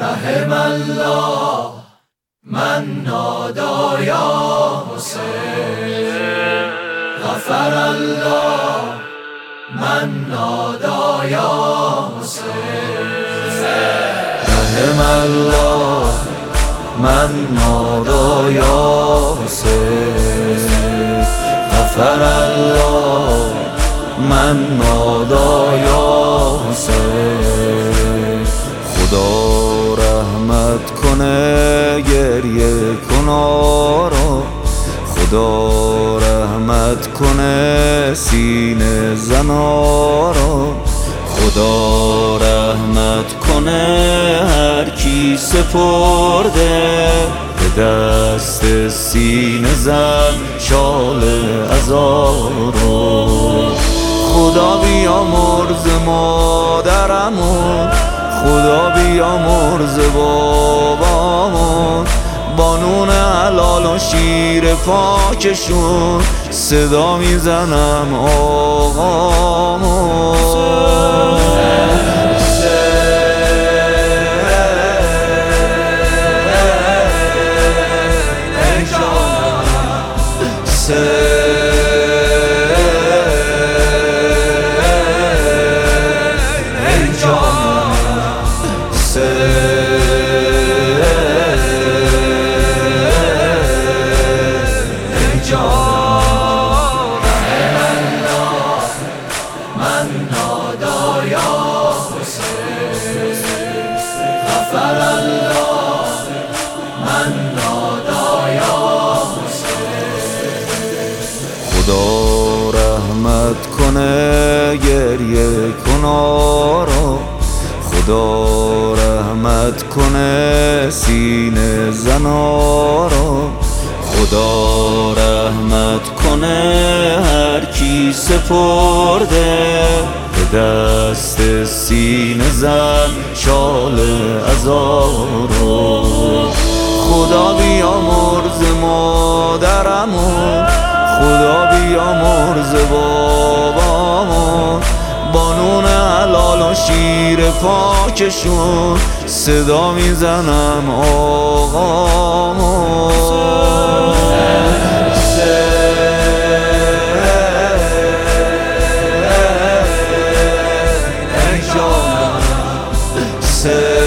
رحم الله من نادا یا حسین، غفر الله من نادا یا حسین، رحم الله من نادا یا حسین، غفر الله من نادا یا حسین. خدا رحمت کنه گریه کنارا، خدا رحمت کنه سینه زنارا، خدا رحمت کنه هر کی سپرده به دست سینه زن شال عزارو. خدا بیامرز مادرمون، خدا بیامرز بابامون، با نون حلال و شیر پاکشون صدا میزنم آقامون. خدا رحمت کنه گریه کنارا، خدا رحمت کنه سینه زنارا، خدا رحمت کنه هر کی سپرده به دست سینه زن شال عزارو. خدا بیامرز مادرمون، خدا بیامرز بابامون، با نون حلال و شیر پاکشون صدا میزنم آقامون.